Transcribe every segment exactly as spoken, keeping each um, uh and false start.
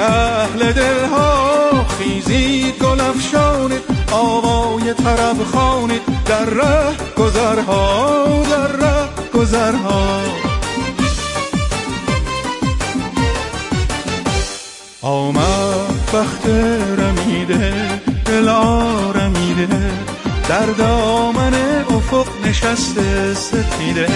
اهل دلها خیزید گل افشانید، آوای طرب خوانید در ره گذرها، در ره گذرها. آمد بخت رمیده دل آرمیده، در دامن افق نشسته ستیده.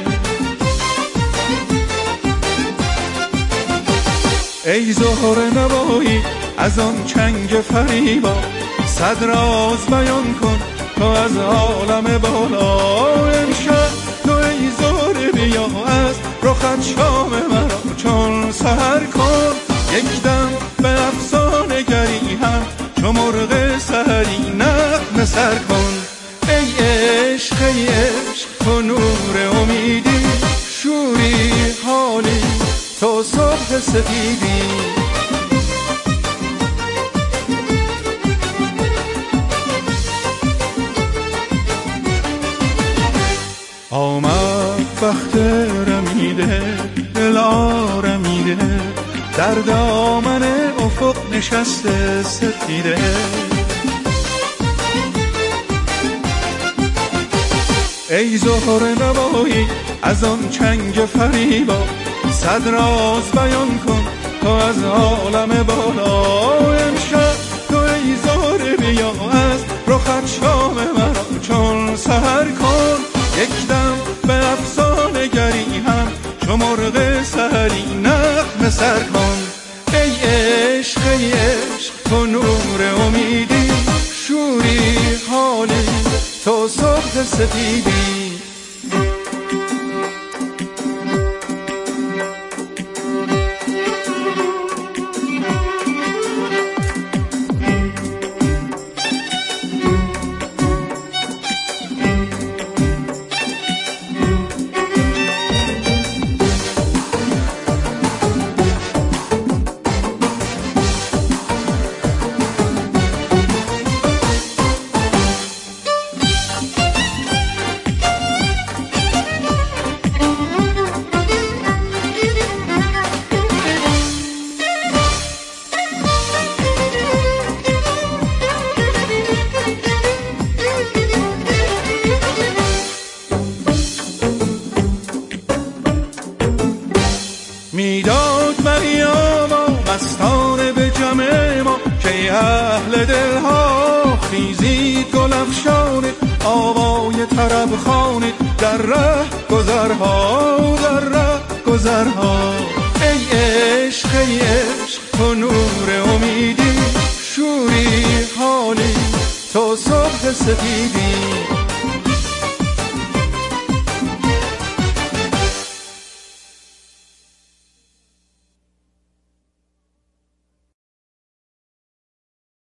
ای زهره نوایی از آن چنگ فریبا، صد راز بیان کن تو از عالم بالا. امشب تو ای زهره بیا از رخت شام مرا چون سحر کن، یک دم به افسانه گری هم چو مرغ سحری نغمه سر کن. ای عشق ای عشق تو نور امیدی، شوری حالی تو صبح سفیدی. آمد بخت رمیده دل آرمیده، در دامن افق نشسته ستیده. ای زهره نوایی از آن چنگ فریبا، صد راز بیان کن تو از عالم بالا. امشب تو ای زهره بیا از رخت شام مرا چون سحر کن، یک دم به افسانه گری هم چو مرغ سحری نغمه سر کن. ای عشق ای عشق تو نور امیدی، شوری حالی تو صبح سفیدی. میداد مریم و مستانه به جمع ما، که اهل دلها خیزید گل افشانید، آوای طرب خوانید در ره گذرها، در ره گذرها. ای عشق ای عشق تو نور امیدی، شوری حالی تو صبح سفیدی.